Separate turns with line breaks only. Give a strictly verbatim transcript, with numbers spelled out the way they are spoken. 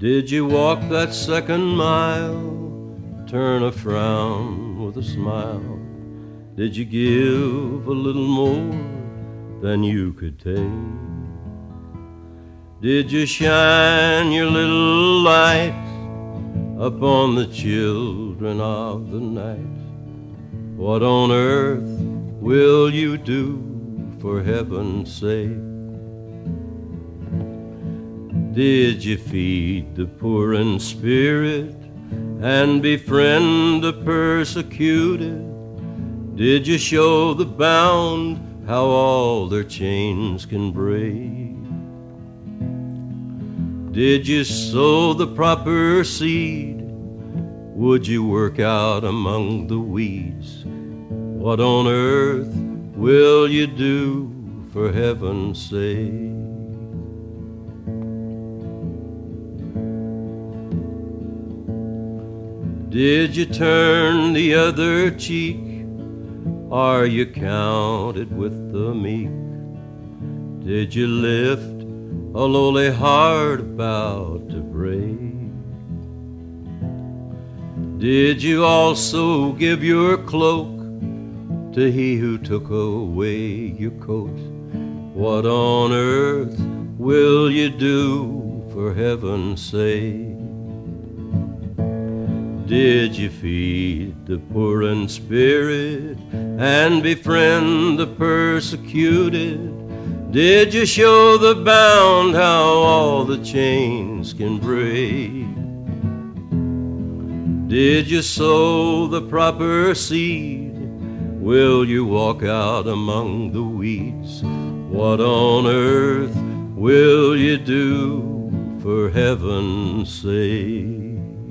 Did you walk that second mile, turn a frown with a smile? Did you give a little more than you could take? Did you shine your little light upon the children of the night? What on earth will you do, for heaven's sake? Did you feed the poor in spirit and befriend the persecuted? Did you show the bound how all their chains can break? Did you sow the proper seed? Would you work out among the weeds? What on earth will you do, for heaven's sake? Did you turn the other cheek? Are you counted with the meek? Did you lift a lowly heart about to break? Did you also give your cloak to he who took away your coat? What on earth will you do, for heaven's sake? Did you feed the poor in spirit and befriend the persecuted? Did you show the bound how all the chains can break? Did you sow the proper seed? Will you walk out among the weeds? What on earth will you do, for heaven's sake?